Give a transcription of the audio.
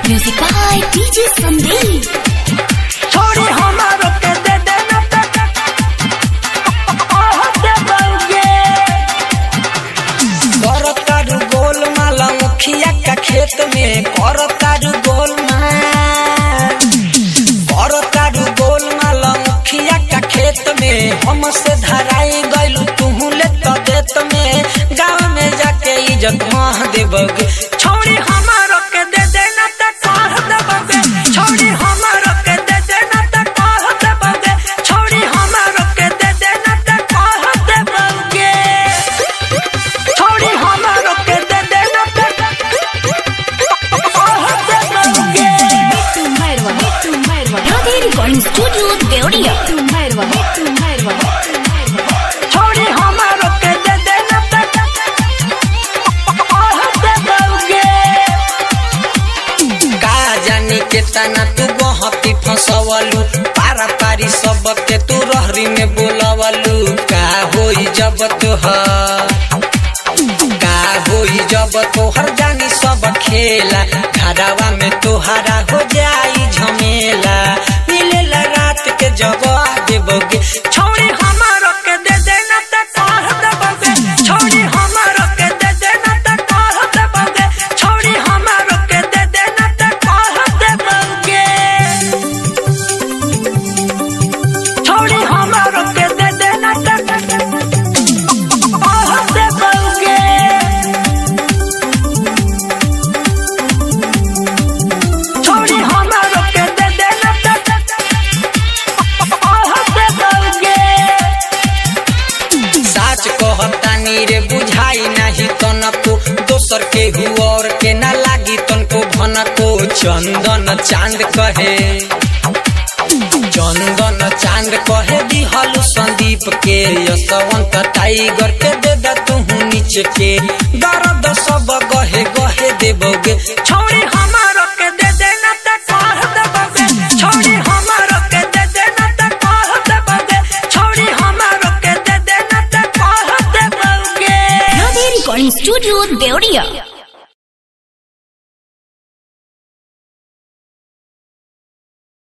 Music by DJ Sandeep. छोड़ी हमारो के दे देना करतारू गोल माला मुखिया का खेत में करतारू गोल माला मुखिया का खेत में हमसे धराई गइलू तुहू ले तो देत में गाँव में जाके इज्जत माह देबगे छोड़ी हमारो के दे देना त कह देबगे छोड़ी हमारो के दे देना त कह देबगे छोड़ी हमारो के दे देना त कह देबगे छोड़ी हमारो के दे देना त कह देबगे Radhe Recording Studio, Deoria. छोड़ी हमारो के दे देना त का जानी के तना तू गहती फसवलू पारा पारी सबके तू रहरी में बोलवलू का होई जब तोहर जानी सब खेला घरवा में तोहरा हो जाई झमेला मिलेला रात के जगह देबगे छोड़ी हमारो के दे देना त कह देबगे छोड़ी हमारो के दे देना त कह देबगे छोड़ी हमारो के दे देना त कह देबगे छोड़ी हमारो के दे देना त कह देबगे छोड़ी हमारो के दे देना त साच कहतानी रे बुझाई नहीं तनको दोसर के हुआ के ना लागी तनको भनको चंदन चांद कहे दिहलू संदीप के यशवंत टाइगर के दे दा तू नीचे के दर्द सब गहे गहे देबगे छोड़ी हमारो के दे देना त कह देबगे छोड़ी हमारो के दे देना त कह देबगे छोड़ी हमारो के दे देना त कह देबगे Radhe Recording Studio, Deoria.